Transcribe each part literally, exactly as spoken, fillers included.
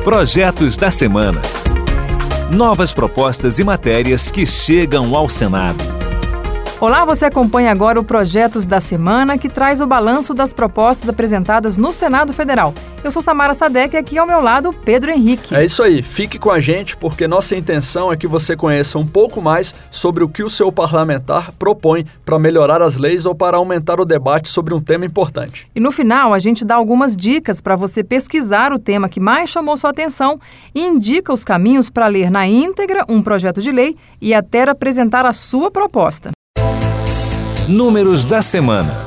Projetos da Semana. Novas propostas e matérias que chegam ao Senado. Olá, você acompanha agora o Projetos da Semana, que traz o balanço das propostas apresentadas no Senado Federal. Eu sou Samara Sadek e aqui ao meu lado, Pedro Henrique. É isso aí, fique com a gente porque nossa intenção é que você conheça um pouco mais sobre o que o seu parlamentar propõe para melhorar as leis ou para aumentar o debate sobre um tema importante. E no final, a gente dá algumas dicas para você pesquisar o tema que mais chamou sua atenção e indica os caminhos para ler na íntegra um projeto de lei e até apresentar a sua proposta. Números da semana.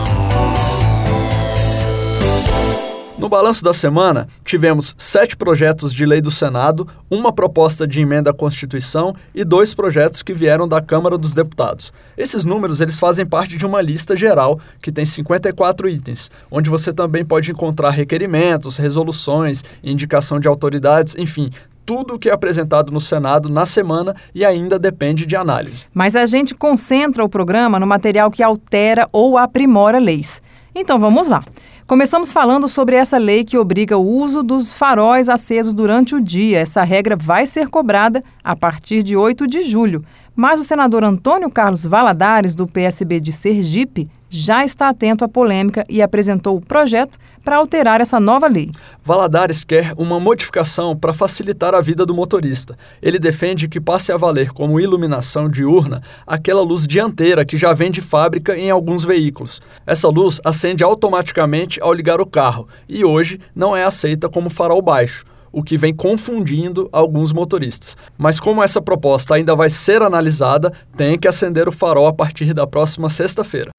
No balanço da semana, tivemos sete projetos de lei do Senado, uma proposta de emenda à Constituição e dois projetos que vieram da Câmara dos Deputados. Esses números eles fazem parte de uma lista geral que tem cinquenta e quatro itens, onde você também pode encontrar requerimentos, resoluções, indicação de autoridades, enfim, tudo o que é apresentado no Senado na semana e ainda depende de análise. Mas a gente concentra o programa no material que altera ou aprimora leis. Então vamos lá. Começamos falando sobre essa lei que obriga o uso dos faróis acesos durante o dia. Essa regra vai ser cobrada a partir de oito de julho. Mas o senador Antônio Carlos Valadares, do P S B de Sergipe, já está atento à polêmica e apresentou o projeto para alterar essa nova lei. Valadares quer uma modificação para facilitar a vida do motorista. Ele defende que passe a valer como iluminação diurna aquela luz dianteira que já vem de fábrica em alguns veículos. Essa luz acende automaticamente ao ligar o carro e hoje não é aceita como farol baixo, o que vem confundindo alguns motoristas. Mas como essa proposta ainda vai ser analisada, tem que acender o farol a partir da próxima sexta-feira.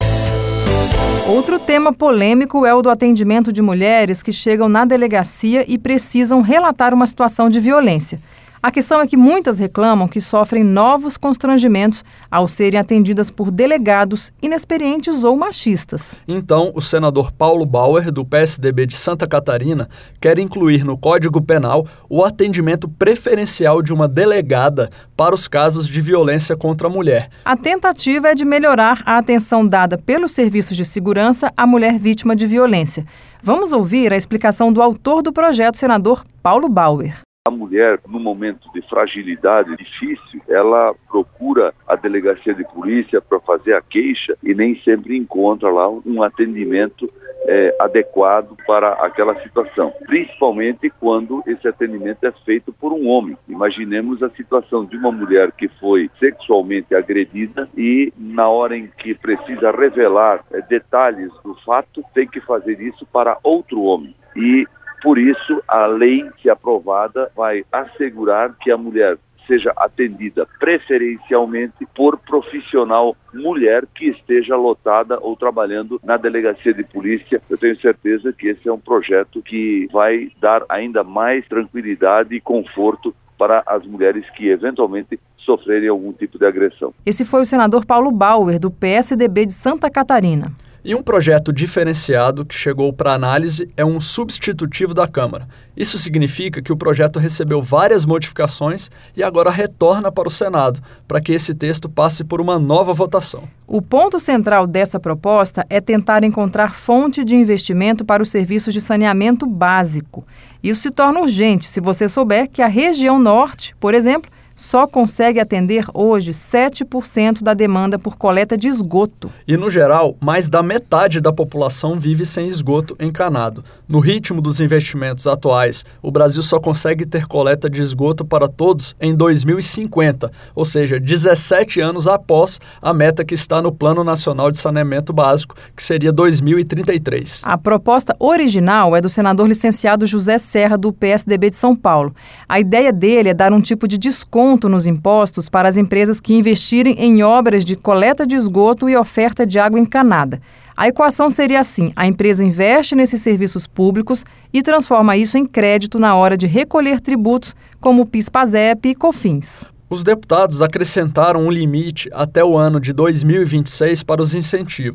Outro tema polêmico é o do atendimento de mulheres que chegam na delegacia e precisam relatar uma situação de violência. A questão é que muitas reclamam que sofrem novos constrangimentos ao serem atendidas por delegados inexperientes ou machistas. Então, o senador Paulo Bauer, do P S D B de Santa Catarina, quer incluir no Código Penal o atendimento preferencial de uma delegada para os casos de violência contra a mulher. A tentativa é de melhorar a atenção dada pelos serviços de segurança à mulher vítima de violência. Vamos ouvir a explicação do autor do projeto, senador Paulo Bauer. A mulher, no momento de fragilidade difícil, ela procura a delegacia de polícia para fazer a queixa e nem sempre encontra lá um atendimento é, adequado para aquela situação. Principalmente quando esse atendimento é feito por um homem. Imaginemos a situação de uma mulher que foi sexualmente agredida e na hora em que precisa revelar é, detalhes do fato, tem que fazer isso para outro homem. E por isso, a lei, se aprovada, vai assegurar que a mulher seja atendida preferencialmente por profissional mulher que esteja lotada ou trabalhando na delegacia de polícia. Eu tenho certeza que esse é um projeto que vai dar ainda mais tranquilidade e conforto para as mulheres que eventualmente sofrerem algum tipo de agressão. Esse foi o senador Paulo Bauer, do P S D B de Santa Catarina. E um projeto diferenciado que chegou para análise é um substitutivo da Câmara. Isso significa que o projeto recebeu várias modificações e agora retorna para o Senado, para que esse texto passe por uma nova votação. O ponto central dessa proposta é tentar encontrar fonte de investimento para os serviços de saneamento básico. Isso se torna urgente se você souber que a região norte, por exemplo, só consegue atender hoje sete por cento da demanda por coleta de esgoto. E, no geral, mais da metade da população vive sem esgoto encanado. No ritmo dos investimentos atuais, o Brasil só consegue ter coleta de esgoto para todos em dois mil e cinquenta, ou seja, dezessete anos após a meta que está no Plano Nacional de Saneamento Básico, que seria dois mil e trinta e três. A proposta original é do senador licenciado José Serra, do P S D B de São Paulo. A ideia dele é dar um tipo de desconto nos impostos para as empresas que investirem em obras de coleta de esgoto e oferta de água encanada. A equação seria assim: a empresa investe nesses serviços públicos e transforma isso em crédito na hora de recolher tributos como PIS/PASEP e COFINS. Os deputados acrescentaram um limite até o ano de dois mil e vinte e seis para os incentivos.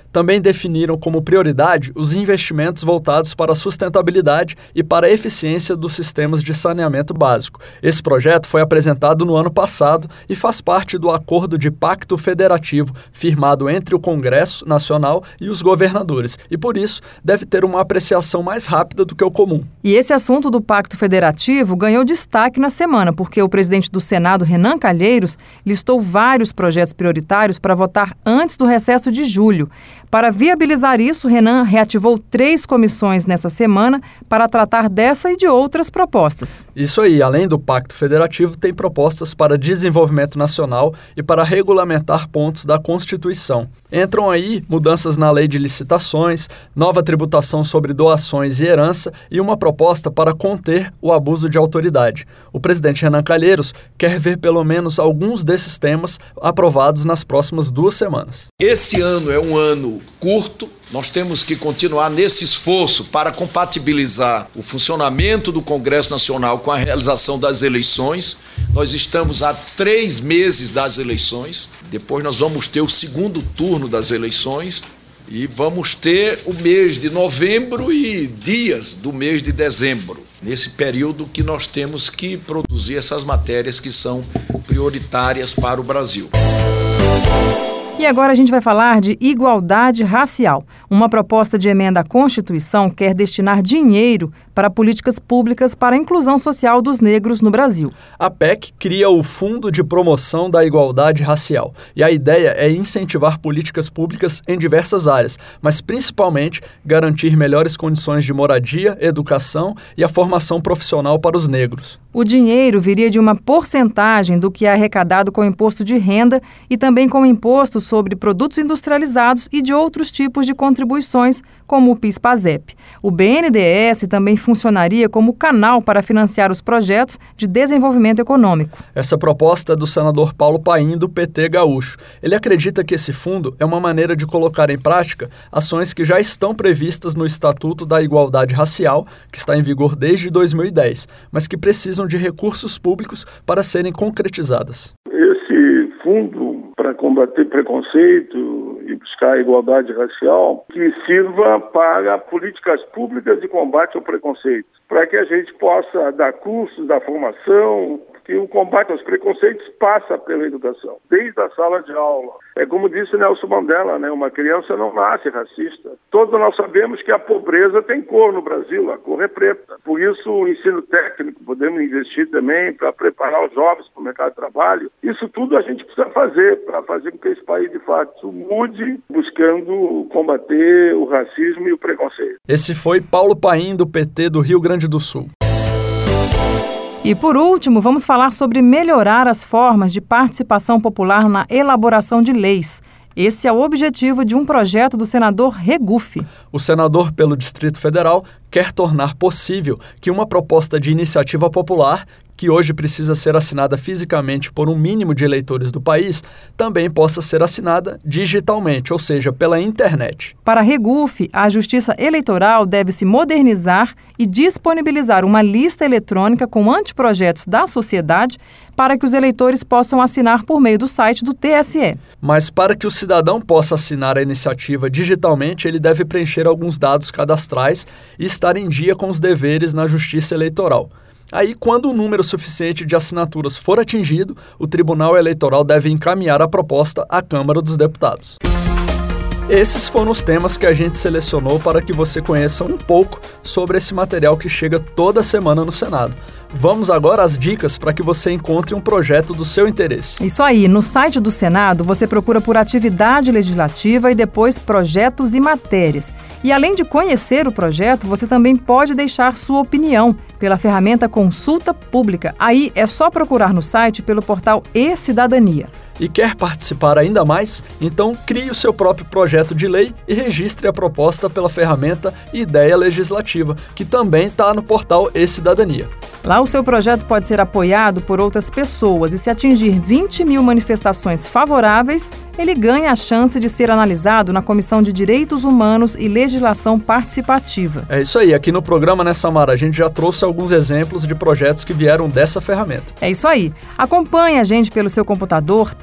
também definiram como prioridade os investimentos voltados para a sustentabilidade e para a eficiência dos sistemas de saneamento básico. Esse projeto foi apresentado no ano passado e faz parte do Acordo de Pacto Federativo firmado entre o Congresso Nacional e os governadores, e por isso deve ter uma apreciação mais rápida do que o comum. E esse assunto do Pacto Federativo ganhou destaque na semana, porque o presidente do Senado, Renan Calheiros, listou vários projetos prioritários para votar antes do recesso de julho. Para viabilizar isso, Renan reativou três comissões nessa semana para tratar dessa e de outras propostas. Isso aí, além do Pacto Federativo, tem propostas para desenvolvimento nacional e para regulamentar pontos da Constituição. Entram aí mudanças na lei de licitações, nova tributação sobre doações e herança e uma proposta para conter o abuso de autoridade. O presidente Renan Calheiros quer ver pelo menos alguns desses temas aprovados nas próximas duas semanas. Esse ano é um ano curto. Nós temos que continuar nesse esforço para compatibilizar o funcionamento do Congresso Nacional com a realização das eleições. Nós estamos há três meses das eleições. Depois nós vamos ter o segundo turno das eleições e vamos ter o mês de novembro e dias do mês de dezembro. Nesse período que nós temos que produzir essas matérias que são prioritárias para o Brasil. E agora a gente vai falar de igualdade racial. Uma proposta de emenda à Constituição quer destinar dinheiro para políticas públicas para a inclusão social dos negros no Brasil. A P E C cria o Fundo de Promoção da Igualdade Racial e a ideia é incentivar políticas públicas em diversas áreas, mas principalmente garantir melhores condições de moradia, educação e a formação profissional para os negros. O dinheiro viria de uma porcentagem do que é arrecadado com o imposto de renda e também com impostos sobre produtos industrializados e de outros tipos de contribuições, como o PIS/PASEP. O B N D E S também funcionaria como canal para financiar os projetos de desenvolvimento econômico. Essa proposta é do senador Paulo Paim, do P T gaúcho. Ele acredita que esse fundo é uma maneira de colocar em prática ações que já estão previstas no Estatuto da Igualdade Racial, que está em vigor desde dois mil e dez, mas que precisam de recursos públicos para serem concretizadas. Esse fundo para combater preconceito e buscar a igualdade racial que sirva para políticas públicas de combate ao preconceito, para que a gente possa dar cursos, dar formação, que o combate aos preconceitos passa pela educação, desde a sala de aula. É como disse Nelson Mandela, né? Uma criança não nasce racista. Todos nós sabemos que a pobreza tem cor no Brasil, a cor é preta. Por isso o ensino técnico, podemos investir também para preparar os jovens para o mercado de trabalho. Isso tudo a gente precisa fazer, para fazer com que esse país de fato mude, buscando combater o racismo e o preconceito. Esse foi Paulo Paim, do P T do Rio Grande do Sul. E por último, vamos falar sobre melhorar as formas de participação popular na elaboração de leis. Esse é o objetivo de um projeto do senador Regufe. O senador pelo Distrito Federal quer tornar possível que uma proposta de iniciativa popular, que hoje precisa ser assinada fisicamente por um mínimo de eleitores do país, também possa ser assinada digitalmente, ou seja, pela internet. Para Regufe, a Justiça Eleitoral deve se modernizar e disponibilizar uma lista eletrônica com anteprojetos da sociedade para que os eleitores possam assinar por meio do site do T S E. Mas para que o cidadão possa assinar a iniciativa digitalmente, ele deve preencher alguns dados cadastrais e estar em dia com os deveres na Justiça Eleitoral. Aí, quando o número suficiente de assinaturas for atingido, o Tribunal Eleitoral deve encaminhar a proposta à Câmara dos Deputados. Esses foram os temas que a gente selecionou para que você conheça um pouco sobre esse material que chega toda semana no Senado. Vamos agora às dicas para que você encontre um projeto do seu interesse. Isso aí, no site do Senado você procura por atividade legislativa e depois projetos e matérias. E além de conhecer o projeto, você também pode deixar sua opinião pela ferramenta Consulta Pública. Aí é só procurar no site pelo portal E-Cidadania. E quer participar ainda mais? Então crie o seu próprio projeto de lei e registre a proposta pela ferramenta Ideia Legislativa, que também está no portal E-Cidadania. Lá o seu projeto pode ser apoiado por outras pessoas e se atingir vinte mil manifestações favoráveis, ele ganha a chance de ser analisado na Comissão de Direitos Humanos e Legislação Participativa. É isso aí, aqui no programa, né, Samara, a gente já trouxe alguns exemplos de projetos que vieram dessa ferramenta. É isso aí. Acompanhe a gente pelo seu computador,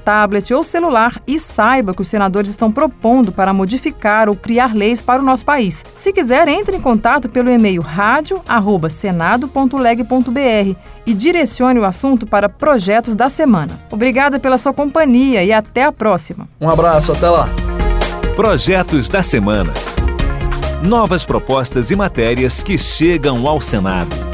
tablet ou celular e saiba que os senadores estão propondo para modificar ou criar leis para o nosso país. Se quiser, entre em contato pelo e-mail rádio arroba senado ponto leg ponto br e direcione o assunto para Projetos da Semana. Obrigada pela sua companhia e até a próxima. Um abraço, até lá. Projetos da Semana. Novas propostas e matérias que chegam ao Senado.